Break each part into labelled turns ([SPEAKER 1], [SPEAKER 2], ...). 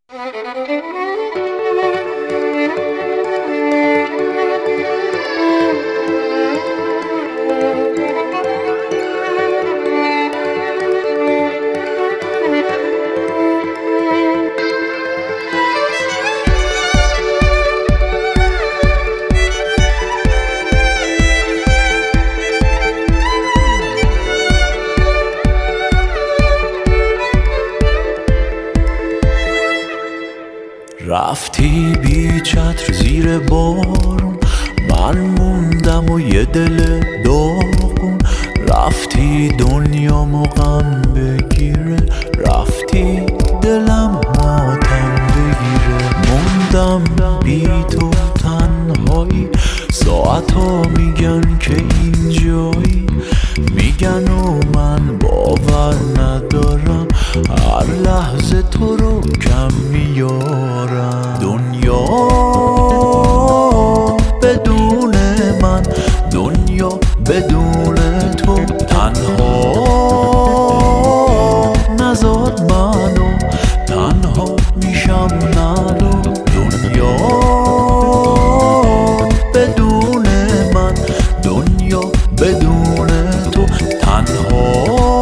[SPEAKER 1] رفتی بی چتر زیر بارون، من موندم و یه دل داغون. رفتی دنیامو غم بگیره، رفتی دلم ماتم بگیره. موندم بی تو تنهایی، ساعتا میگن که اینجایی، میگن و من باور ندارم، هر لحظه تو رو کم میارم. دنیا بدون من، دنیا بدون تو تنها نزاد منو، تنها میشم نرو. دنیا بدون من، دنیا بدون تو تنها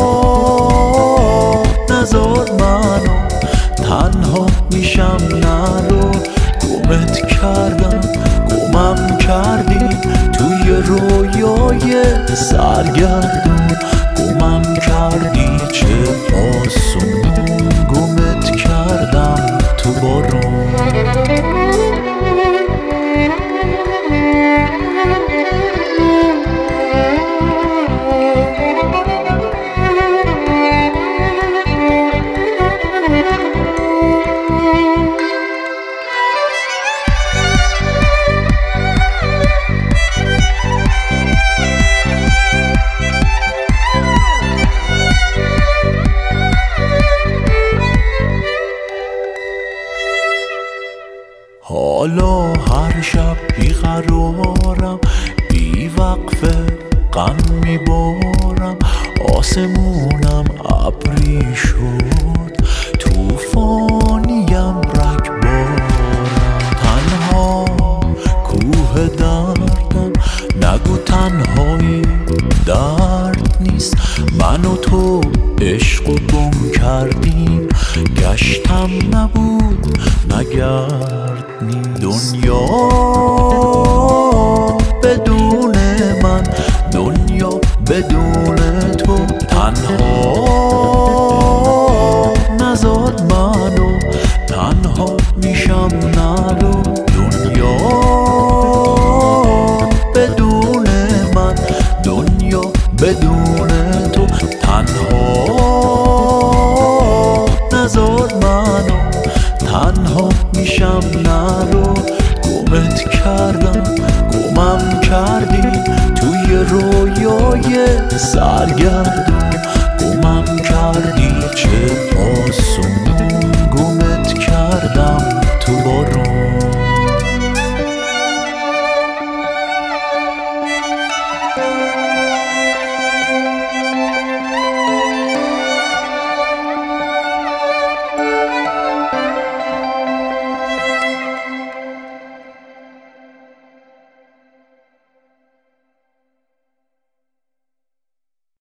[SPEAKER 1] نزاد منو، تنها میشم نرو. گمت کردم گمم کردی توی رویای سرگردون، گمم کردی چه آسون، گمت کردم تو بارون. حالا هر شب بیقرارم، بی وقفه غم میبارم. آسمونم ابری شد، توفانیم رگبارم. تنها کوه دردم، نگو تنهایی درد نیست. من و تو عشق و گم کردیم، گشتم نبود نگردنی. دنیا بدون من، دنیا بدون تو تنها نزاد منو، تنها میشم نرو. دنیا بدون من، دنیا بدون تو تنها نزاد منو، تنها میشم نرو. گمت کردم گمم کردی توی رویای سرگردون.